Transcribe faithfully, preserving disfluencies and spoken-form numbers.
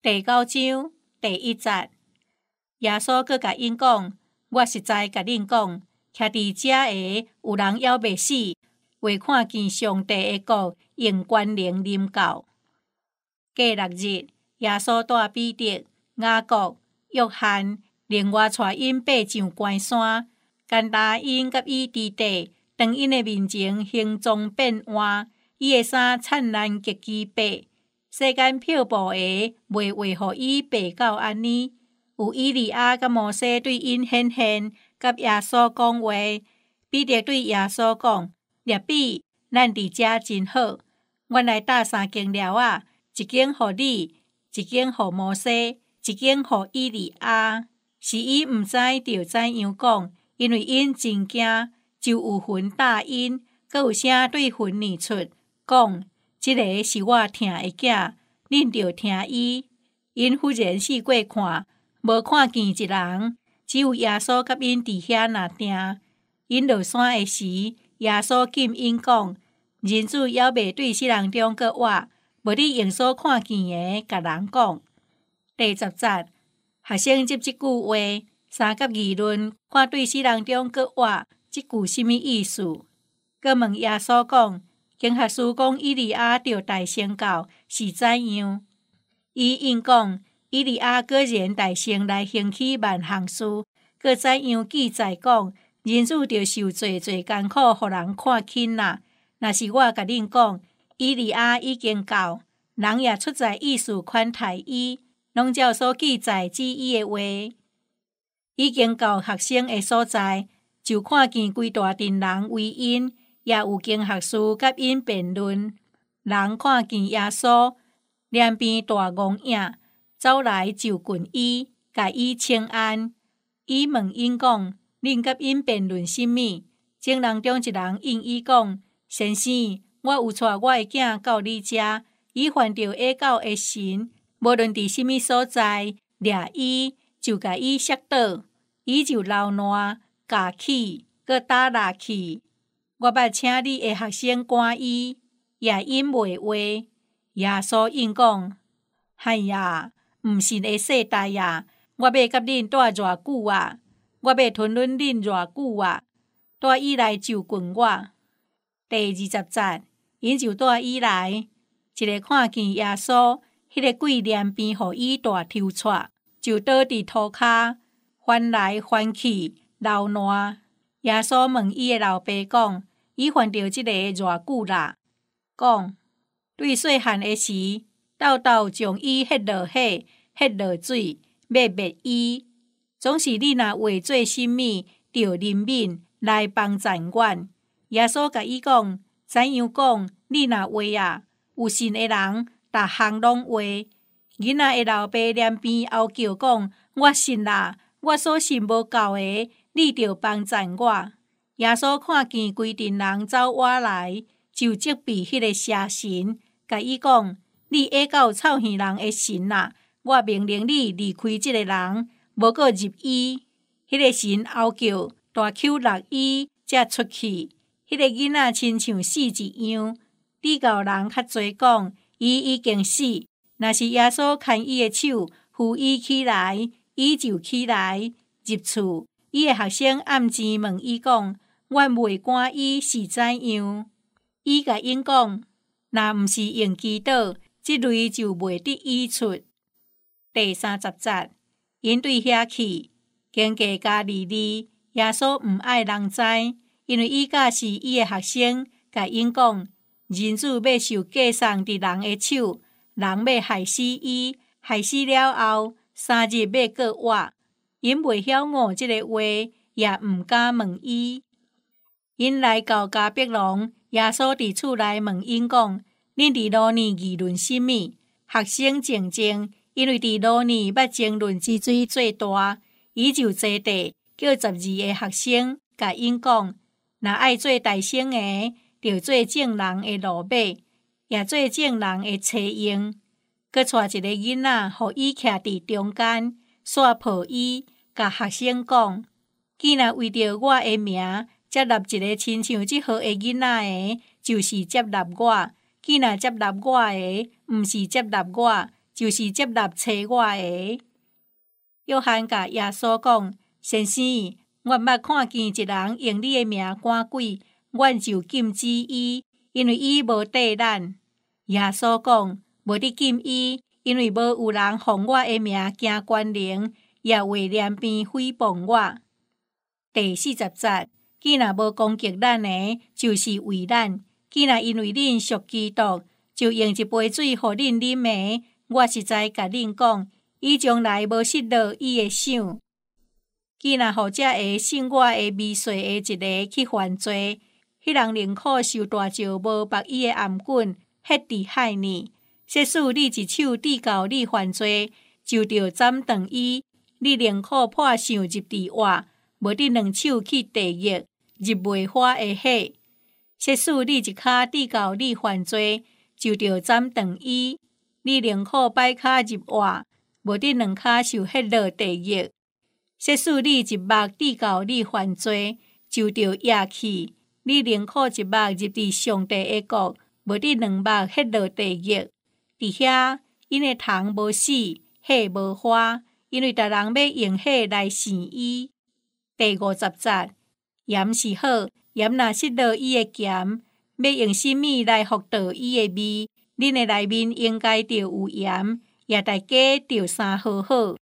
第九章第一節，耶穌閣甲因講：我實在甲恁講，徛佇遮的有人猶未死，未看見上帝的國用權能臨到。過六日，耶穌帶彼得、雅各、約翰，另外帶因爬上關山，干焦因甲伊佇地，當因的面前形狀變換，伊的衫燦爛極其白。世間漂泊的，袂為互伊白到安尼。有以利亞甲摩西對因顯現，甲耶穌講話。彼得對耶穌講：rab比，咱佇遮真好。阮來搭三間寮仔，一間互你，一間互摩西，一間互以利亞。是伊毋知着怎樣講，因為因真驚，就有魂答因，閣有聲對魂念出，講。這個是我疼的囝，恁着聽伊。因忽然四過看，無看見一人，只有耶穌甲因佇遐若定。因落山的時，耶穌禁因講：人子猶未對世人中閣活，無你用所看見的，甲人講。第十節，學生接這句話，三甲議論，看對世人中閣活，這句什麼意思？閣問耶穌講。經學士講以利亞着大成到是怎樣？伊應講以利亞果然大成來行起萬項事，閣怎樣記載講人子着受濟濟艱苦，互人看輕啦。若是我甲恁講，以利亞已經到，人也出在意思款待伊，攏照所記載指伊的話，已經到學生的所在，就看見規大陣人圍因。也有經學士甲因辯論，人看見耶穌臉邊大光影，走來就近伊，甲伊請安。伊問因講：恁甲因辯論甚物？眾人中一人應伊講：先生，我有帶我的囝到你遮，伊犯着惡狗的神，無論佇什物所在，掠伊就甲伊摔倒，伊就流爛、咬起，閣打落去。我捌請你的學生趕伊，也因袂話。耶穌應講：哎呀，毋信的世代呀！我要甲恁住偌久啊？我要吞忍恁偌久啊？帶伊來就近我。第二十節，因就帶伊來，一個看見耶穌，迄、那個鬼臉邊互伊大抽掣，就倒佇塗骹，翻來翻去，流爛。耶穌問伊的老爸講：伊犯着這個偌久啦？講對細漢的時，豆豆將伊迄落火，迄落水，要滅伊。總是你若為做什麼，着憐憫來幫贊阮。耶穌甲伊講：怎樣講？你若話啊，有信的人，逐項攏話。囡仔的老爸臉邊後叫講：我信啦，我所信無夠的，你着幫贊我。耶穌看見規陣人走倚來，就責備迄個邪神，甲伊講：你惡狗臭耳人的神啊！我命令你離開這個人，無閣入伊。迄、那個神後叫，大口落伊，才出去。迄、那個囡仔親像死一樣。你甲人較濟講，伊已經死。若是耶穌牽伊的手，扶伊起來，伊就起來入厝。伊的學生暗前問伊講：阮袂趕伊是怎樣？伊甲因講：若毋是用祈禱，即類就袂得醫出。第三十節，因對遐去，經過加利利，耶穌毋愛人知，因為伊甲是伊的學生，甲因講：人子要受架送佇人的手，人要害死伊，害死了後，三日要閣活。因袂曉悟即個話，也毋敢問伊。因來到迦百農，耶穌佇厝內問因講：恁佇路呢議論甚物？學生靜靜，因為佇路呢捌爭論之水最大，伊就坐地叫十二個學生，甲因講：若愛做大生的，就做眾人的路馬，也做眾人的車用。閣帶一個囡仔，互伊徛佇中間，煞抱伊，甲學生講：既然為着我的名，接納一個親像這號的囡仔的，就是接納我；既然接納我的，毋是接納我， 就是接纳找我的。約翰甲耶穌講：先生，我毋捌看見一人用你的名趕鬼，阮就禁止伊，因為伊無缀咱。耶穌講：無得禁伊，因為無有人奉我的名行關靈，也為臉邊誹謗我。第四十節，既若無攻擊咱的，就是為咱；既若因為恁屬基督，就用一杯水互恁啉的。我實在甲恁講，伊將來無失落伊的想。既若互這個信我的未遂的一個去犯罪，迄人寧可受大石無縛伊的頷頸，迄佇海呢。即使你一手指教你犯罪，就着斬斷伊；你寧可破相入佇活，無你兩手去地獄，入袂火的火。即使你一骹指教你犯罪，就着斬斷伊；你寧可擺骹入活，無你兩骹受迄落地獄。即使你一目指教你犯罪，就着野去；你寧可一目入佇上帝的國，無你兩目迄落地獄。佇遐，因的蟲無死，火無花，因為逐人要用火來試伊。第五十節，鹽是好，鹽若失落伊的鹹，要用什麼來復倒伊的味？恁的內面應該着有鹽，也大家着三好好。